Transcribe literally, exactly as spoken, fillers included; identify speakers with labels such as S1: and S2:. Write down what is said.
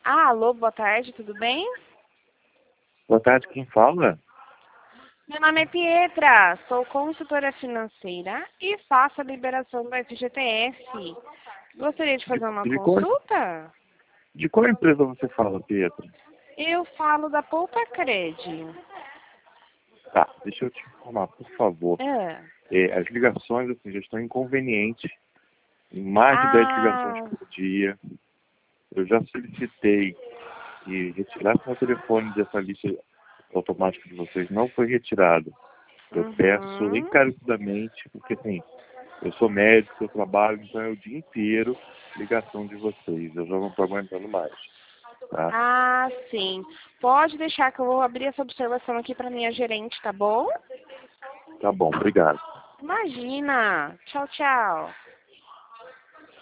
S1: Ah, alô, boa tarde, tudo bem?
S2: Boa tarde, quem fala?
S1: Meu nome é Pietra, sou consultora financeira e faço a liberação do F G T S. Gostaria de
S2: De,
S1: fazer uma
S2: de, qual,
S1: consulta?
S2: de qual empresa você fala, Pedro?
S1: Eu falo da Poupa Cred.
S2: Tá, deixa eu te informar, por favor.
S1: É.
S2: É, as ligações assim, já estão inconvenientes, em mais de dez ligações
S1: Ah,
S2: por dia. Eu já solicitei que retirasse meu telefone dessa lista automática de vocês, não foi retirado. Eu peço
S1: uhum.
S2: encarecidamente, porque assim, eu sou médico, eu trabalho, então é o dia inteiro ligação de vocês. Eu já não estou aguentando mais, tá?
S1: Ah, sim. Pode deixar que eu vou abrir essa observação aqui para minha gerente, tá bom?
S2: Tá bom, obrigado.
S1: Imagina. Tchau, tchau.